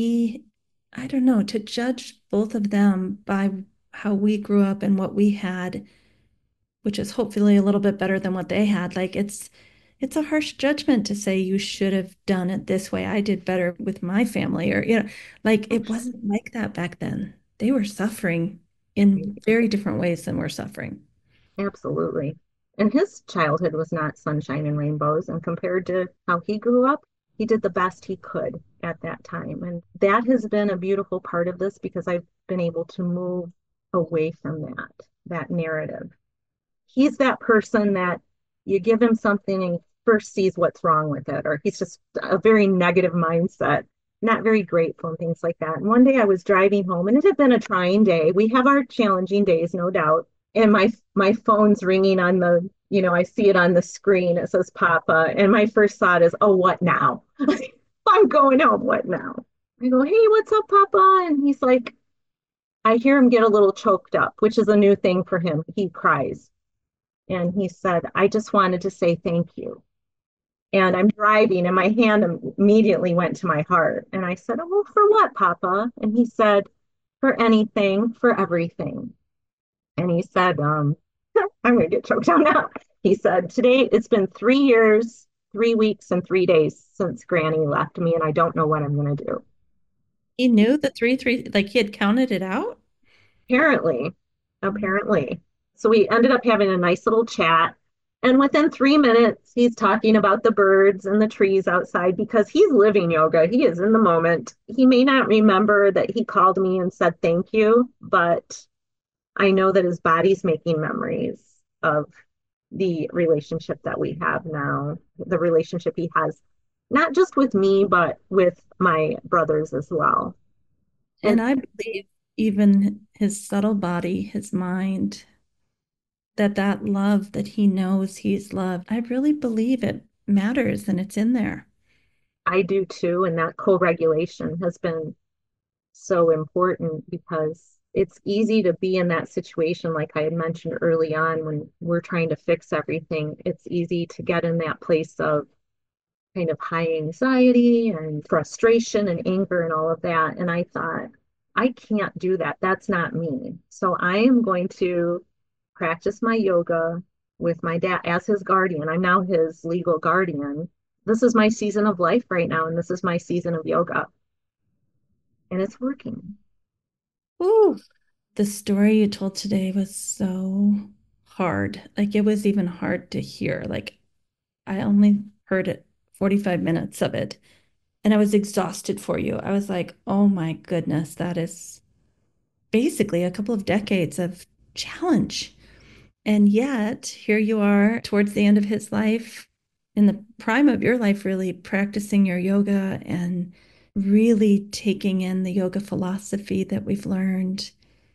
I don't know, to judge both of them by how we grew up and what we had, which is hopefully a little bit better than what they had, like it's a harsh judgment to say you should have done it this way. I did better with my family, or like Oh, it wasn't like that back then. They were suffering in very different ways than we're suffering. absolutely. And his childhood was not sunshine and rainbows. And compared to how he grew up, he did the best he could at that time. And that has been a beautiful part of this because I've been able to move away from that narrative. He's that person that you give him something and he first sees what's wrong with it, or he's just a very negative mindset, not very grateful and things like that. And one day I was driving home and it had been a trying day. We have our challenging days, no doubt. And my phone's ringing on the, I see it on the screen. It says Papa. And my first thought is, oh, what now? I'm going home. What now? I go, hey, what's up, Papa? And he's like, I hear him get a little choked up, which is a new thing for him. He cries. And he said, I just wanted to say thank you. And I'm driving, and my hand immediately went to my heart. And I said, oh, well, for what, Papa? And he said, for anything, for everything. And he said, I'm going to get choked out now. He said, today it's been 3 years, 3 weeks, and 3 days since Granny left me, and I don't know what I'm going to do. He knew the three, like he had counted it out. Apparently, apparently. So we ended up having a nice little chat. And within 3 minutes, he's talking about the birds and the trees outside because he's living yoga. He is in the moment. He may not remember that he called me and said thank you, but I know that his body's making memories of the relationship that we have now, the relationship he has, not just with me, but with my brothers as well. And And I believe even his subtle body, his mind, that love that he knows he's loved, I really believe it matters and it's in there. I do too. And that co-regulation has been so important because it's easy to be in that situation, like I had mentioned early on, when we're trying to fix everything. It's easy to get in that place of kind of high anxiety and frustration and anger and all of that. And I thought, I can't do that. That's not me. So I am going to practice my yoga with my dad as his guardian. I'm now his legal guardian. This is my season of life right now, and this is my season of yoga, and it's working. Ooh, the story you told today was so hard. Like it was even hard to hear. Like I only heard it 45 minutes of it and I was exhausted for you. I was like, oh my goodness, that is basically a couple of decades of challenge. And yet, here you are towards the end of his life, in the prime of your life, really practicing your yoga and really taking in the yoga philosophy that we've learned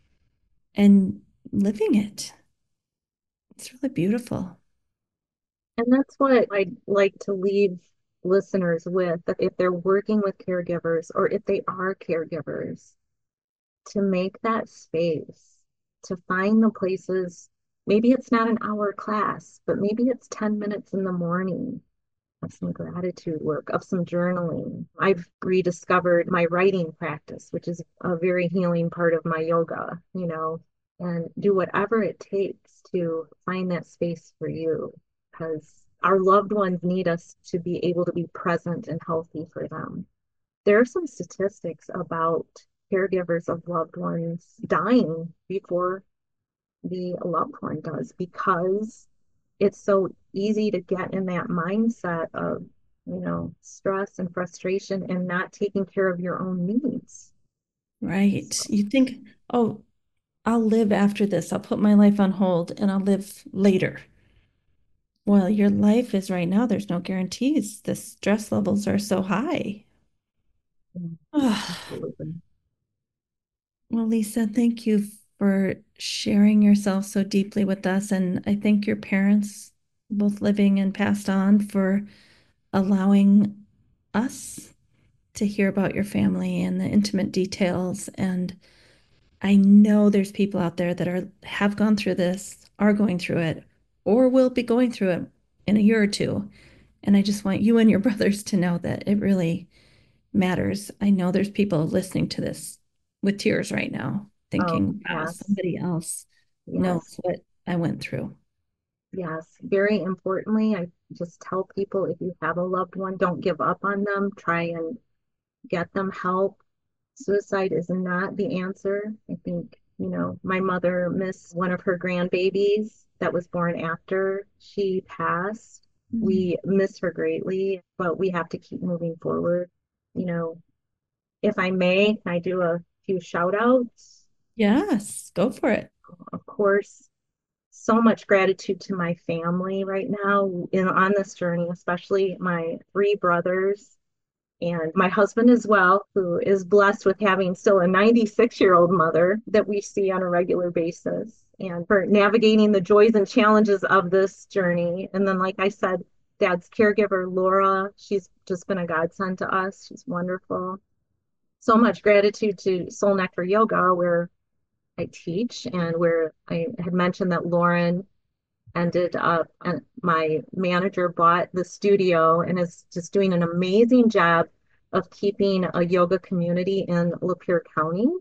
and living it. It's really beautiful. And that's what I'd like to leave listeners with, that if they're working with caregivers or if they are caregivers, to make that space, to find the places. Maybe it's not an hour class, but maybe it's 10 minutes in the morning of some gratitude work, of some journaling. I've rediscovered my writing practice, which is a very healing part of my yoga, and do whatever it takes to find that space for you because our loved ones need us to be able to be present and healthy for them. There are some statistics about caregivers of loved ones dying before the loved one does because it's so easy to get in that mindset of, stress and frustration and not taking care of your own needs. Right. You think, oh, I'll live after this. I'll put my life on hold and I'll live later. Well, your life is right now. There's no guarantees. The stress levels are so high. Absolutely. Well, Lisa, thank you for sharing yourself so deeply with us. And I thank your parents, both living and passed on, for allowing us to hear about your family and the intimate details. And I know there's people out there that have gone through this, are going through it, or will be going through it in a year or two. And I just want you and your brothers to know that it really matters. I know there's people listening to this with tears right now, Oh, thinking, wow, yes, somebody else knows yes, what I went through. yes. Very importantly, I just tell people if you have a loved one, don't give up on them. Try and get them help. Suicide is not the answer. I think, my mother missed one of her grandbabies that was born after she passed. Mm. We miss her greatly, but we have to keep moving forward. You know, if I may, can I do a few shout outs? Yes, go for it. Of course, so much gratitude to my family right now on this journey, especially my three brothers and my husband as well, who is blessed with having still a 96-year-old mother that we see on a regular basis, and for navigating the joys and challenges of this journey. And then, like I said, dad's caregiver, Laura, she's just been a godsend to us. She's wonderful. So much gratitude to Soul Nectar Yoga, where I teach, and where I had mentioned that Lauren ended up, and my manager bought the studio and is just doing an amazing job of keeping a yoga community in Lapeer County.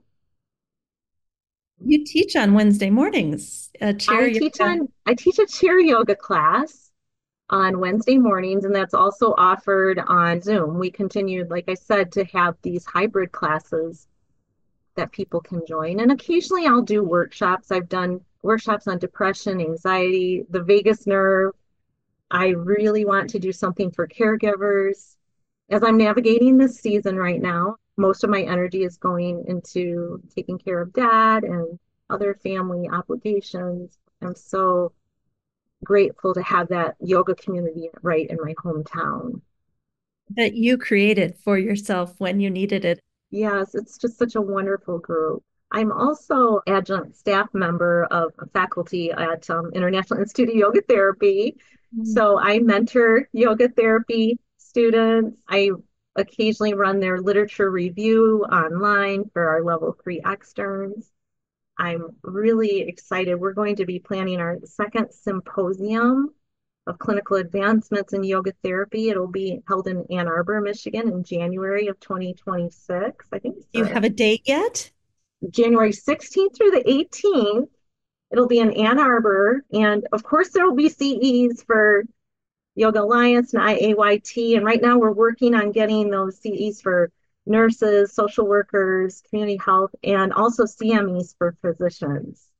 You teach on Wednesday mornings, chair yoga. I teach a chair yoga class on Wednesday mornings, and that's also offered on Zoom. We continued, like I said, to have these hybrid classes that people can join. And occasionally I'll do workshops. I've done workshops on depression, anxiety, the vagus nerve. I really want to do something for caregivers. As I'm navigating this season right now, most of my energy is going into taking care of dad and other family obligations. I'm so grateful to have that yoga community right in my hometown. That you created for yourself when you needed it. Yes, it's just such a wonderful group. I'm also adjunct staff member of faculty at International Institute of Yoga Therapy. Mm. So I mentor yoga therapy students. I occasionally run their literature review online for our level 3 externs. I'm really excited. We're going to be planning our second symposium of clinical advancements in yoga therapy. It'll be held in Ann Arbor, Michigan in January of 2026. I think it's You have a date yet? January 16th through the 18th. It'll be in Ann Arbor. And of course, there will be CEs for Yoga Alliance and IAYT. And right now, we're working on getting those CEs for nurses, social workers, community health, and also CMEs for physicians.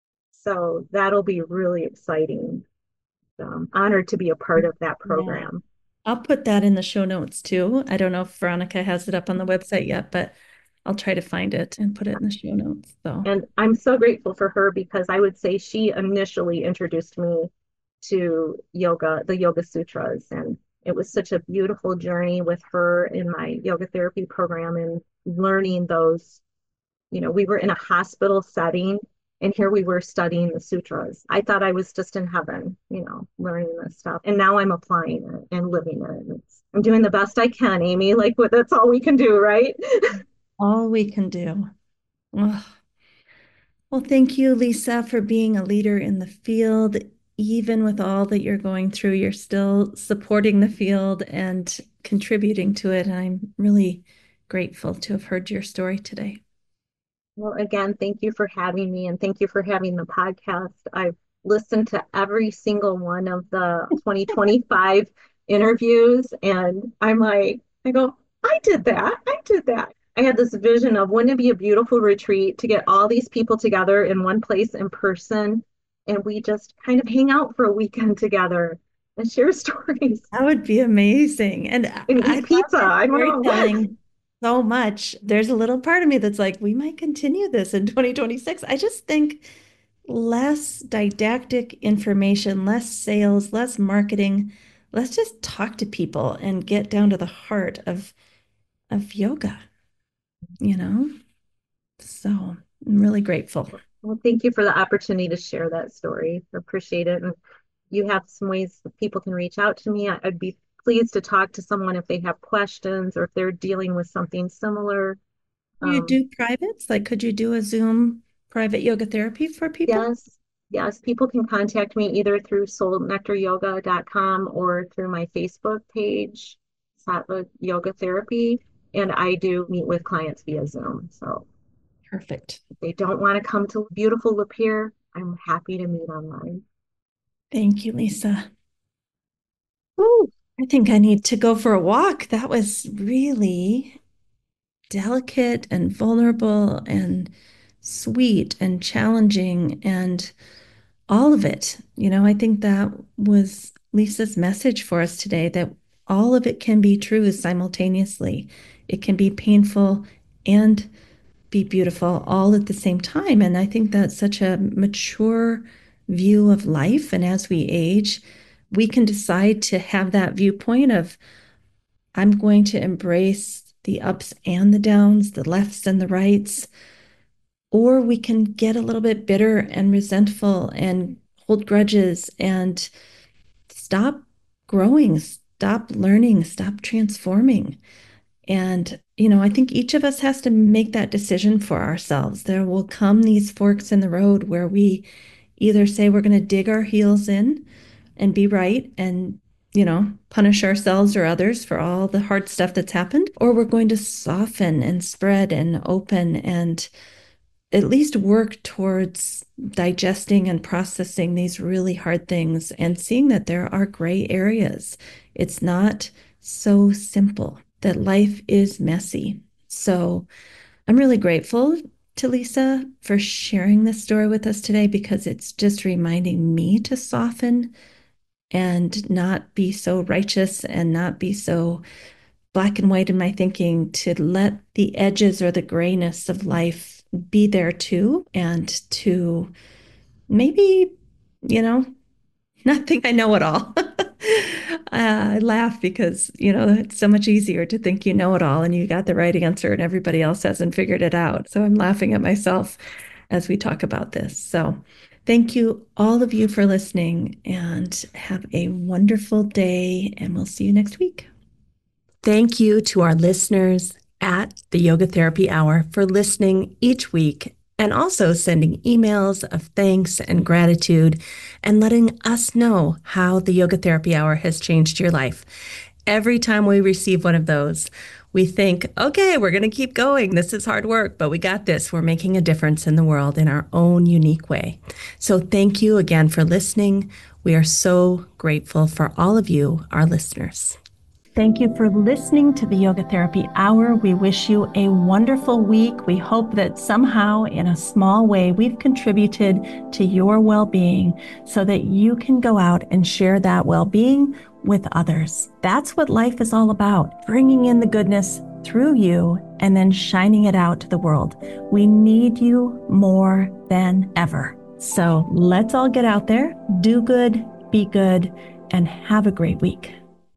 So that'll be really exciting. I'm honored to be a part of that Yeah. program. I'll put that in the show notes too. I don't know if Veronica has it up on the website yet, but I'll try to find it and put it in the show notes. So And I'm so grateful for her because I would say she initially introduced me to yoga, the Yoga Sutras. And it was such a beautiful journey with her in my yoga therapy program and learning those. We were in a hospital setting, and here we were studying the sutras. I thought I was just in heaven, learning this stuff. And now I'm applying it and living it. I'm doing the best I can, Amy. Like, that's all we can do, right? all we can do. Ugh. Well, thank you, Lisa, for being a leader in the field. Even with all that you're going through, you're still supporting the field and contributing to it. I'm really grateful to have heard your story today. Well, again, thank you for having me and thank you for having the podcast. I've listened to every single one of the 2025 interviews, and I go, I did that. I did that. I had this vision of wouldn't it be a beautiful retreat to get all these people together in one place in person, and we just kind of hang out for a weekend together and share stories That would be amazing. And and I eat love pizza. your I don't know. storytelling so much. There's a little part of me that's like, we might continue this in 2026. I just think less didactic information, less sales, less marketing. Let's just talk to people and get down to the heart of yoga, you know? So I'm really grateful. Well, thank you for the opportunity to share that story. I appreciate it. And you have some ways that people can reach out to me. I'd be pleased to talk to someone if they have questions or if they're dealing with something similar. You Um, do privates? Like, could you do a Zoom private yoga therapy for people? yes, yes, people can contact me either through soulnectaryoga.com or through my Facebook page, Sattva Yoga Therapy. And I do meet with clients via Zoom. So Perfect. if they don't want to come to beautiful Lapeer, I'm happy to meet online. Thank you, Lisa. Woo! I think I need to go for a walk. That was really delicate and vulnerable and sweet and challenging and all of it. I think that was Lisa's message for us today, that all of it can be true simultaneously. It can be painful and be beautiful all at the same time. And I think that's such a mature view of life. And as we age, we can decide to have that viewpoint of, I'm going to embrace the ups and the downs, the lefts and the rights, or we can get a little bit bitter and resentful and hold grudges and stop growing, stop learning, stop transforming. And, I think each of us has to make that decision for ourselves. There will come these forks in the road where we either say we're going to dig our heels in and be right and, punish ourselves or others for all the hard stuff that's happened, or we're going to soften and spread and open and at least work towards digesting and processing these really hard things and seeing that there are gray areas. It's not so simple, that life is messy. So I'm really grateful to Lisa for sharing this story with us today, because it's just reminding me to soften and not be so righteous and not be so black and white in my thinking, to let the edges or the grayness of life be there too, and to maybe, not think I know it all. I laugh because, it's so much easier to think you know it all and you got the right answer and everybody else hasn't figured it out. So I'm laughing at myself as we talk about this. So thank you, all of you, for listening, and have a wonderful day, and we'll see you next week. Thank you to our listeners at the Yoga Therapy Hour for listening each week, and also sending emails of thanks and gratitude and letting us know how the Yoga Therapy Hour has changed your life. Every time we receive one of those, we think, okay, we're going to keep going. This is hard work, but we got this. We're making a difference in the world in our own unique way. So thank you again for listening. We are so grateful for all of you, our listeners. Thank you for listening to the Yoga Therapy Hour. We wish you a wonderful week. We hope that somehow, in a small way, we've contributed to your well-being so that you can go out and share that well-being with others. That's what life is all about, bringing in the goodness through you and then shining it out to the world. We need you more than ever. So let's all get out there, do good, be good, and have a great week.